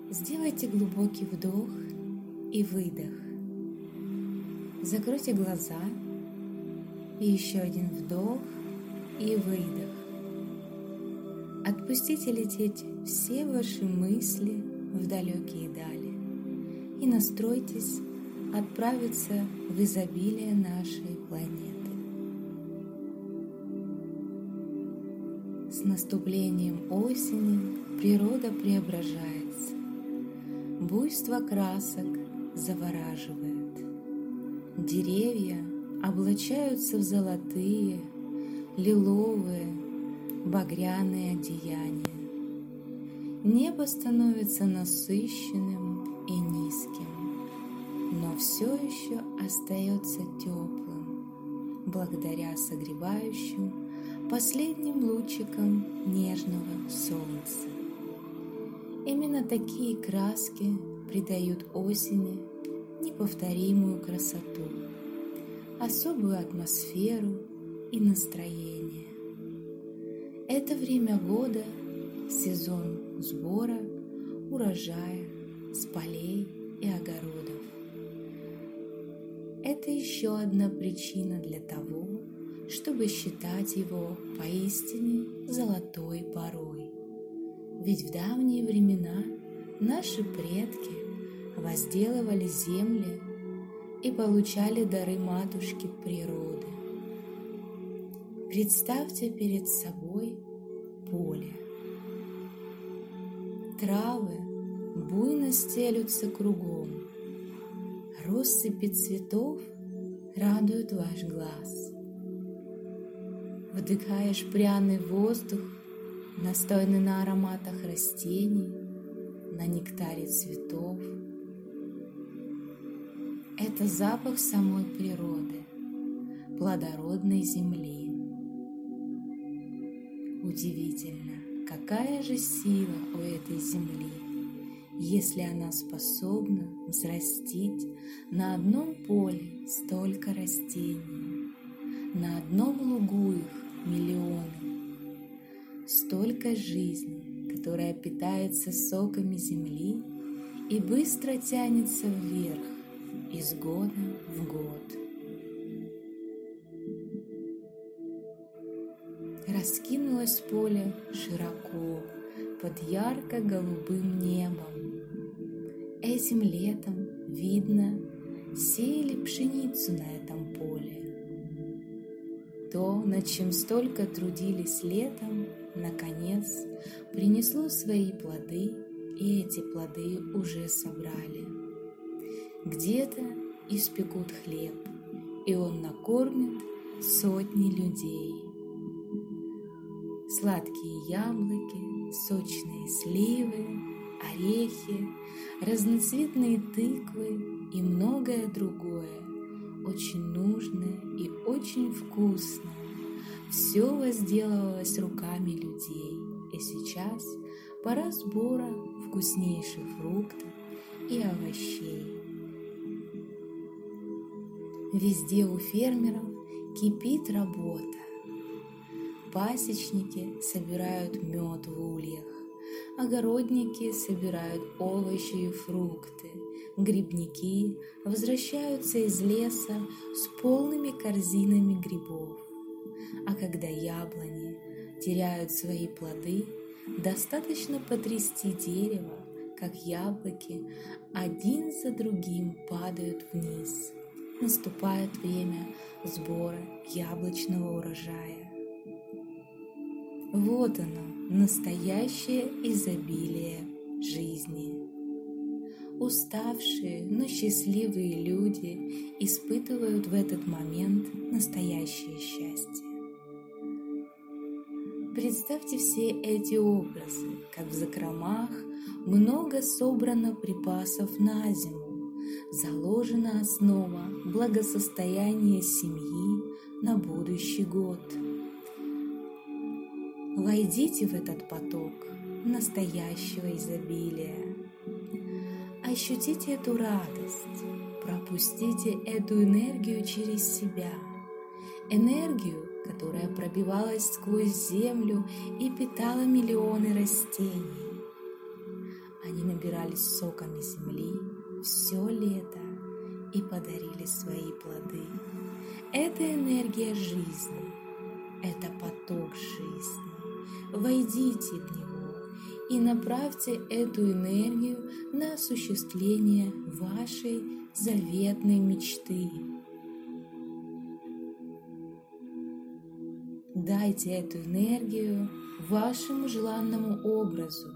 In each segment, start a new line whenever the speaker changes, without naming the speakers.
Сделайте глубокий вдох и выдох. Закройте глаза и еще один вдох и выдох. Отпустите лететь все ваши мысли в далекие дали и настройтесь отправиться в изобилие нашей планеты. С наступлением осени природа преображается. Буйство красок завораживает. Деревья облачаются в золотые, лиловые, багряные одеяния. Небо становится насыщенным и низким, но все еще остается теплым, благодаря согревающим последним лучикам нежного солнца. Именно такие краски придают осени неповторимую красоту, особую атмосферу и настроение. Это время года – сезон сбора, урожая с полей и огородов. Это еще одна причина для того, чтобы считать его поистине золотой порой. Ведь в давние времена наши предки возделывали земли и получали дары матушки природы. Представьте перед собой поле. Травы буйно стелются кругом. Россыпи цветов радуют ваш глаз. Вдыхаешь пряный воздух, настойный на ароматах растений, на нектаре цветов. Это запах самой природы, плодородной земли. Удивительно, какая же сила у этой земли, если она способна взрастить на одном поле столько растений, на одном лугу их миллионы, столько жизни, которая питается соками земли и быстро тянется вверх из года в год. Раскинулось поле широко под ярко-голубым небом. Этим летом, видно, сеяли пшеницу на этом поле. То, над чем столько трудились летом, наконец принесло свои плоды, и эти плоды уже собрали. Где-то испекут хлеб, и он накормит сотни людей. Сладкие яблоки, сочные сливы, орехи, разноцветные тыквы и многое другое, очень нужное и очень вкусное. Все возделывалось руками людей, и сейчас пора сбора вкуснейших фруктов и овощей. Везде у фермеров кипит работа. Пасечники собирают мед в ульях, огородники собирают овощи и фрукты, грибники возвращаются из леса с полными корзинами грибов. А когда яблони теряют свои плоды, достаточно потрясти дерево, как яблоки один за другим падают вниз. Наступает время сбора яблочного урожая. Вот оно, настоящее изобилие жизни. Уставшие, но счастливые люди испытывают в этот момент настоящее счастье. Представьте все эти образы, как в закромах много собрано припасов на зиму, заложена основа благосостояния семьи на будущий год. Войдите в этот поток настоящего изобилия. Ощутите эту радость, пропустите эту энергию через себя, энергию, которая пробивалась сквозь землю и питала миллионы растений. Они набирались соками земли все лето и подарили свои плоды. Это энергия жизни, это поток жизни. Войдите в него и направьте эту энергию на осуществление вашей заветной мечты. Дайте эту энергию вашему желанному образу.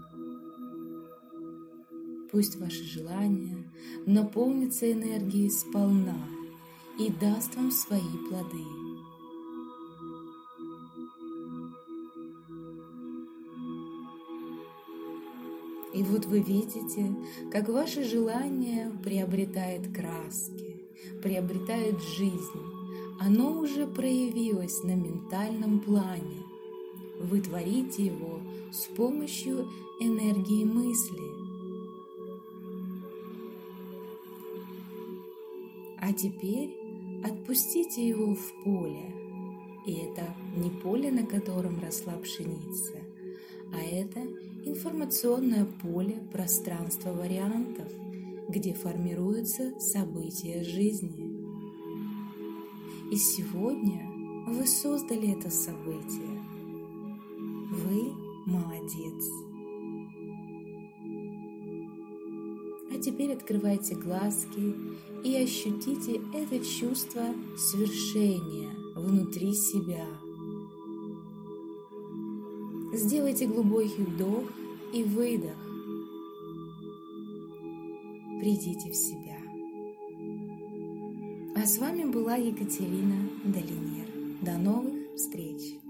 Пусть ваше желание наполнится энергией сполна и даст вам свои плоды. И вот вы видите, как ваше желание приобретает краски, приобретает жизнь. Оно уже проявилось на ментальном плане. Вы творите его с помощью энергии мысли. А теперь отпустите его в поле. И это не поле, на котором росла пшеница, а это информационное поле пространства вариантов, где формируются события жизни. И сегодня вы создали это событие. Вы молодец. А теперь открывайте глазки и ощутите это чувство свершения внутри себя. Сделайте глубокий вдох и выдох. Придите в себя. А с вами была Екатерина Долинер. До новых встреч!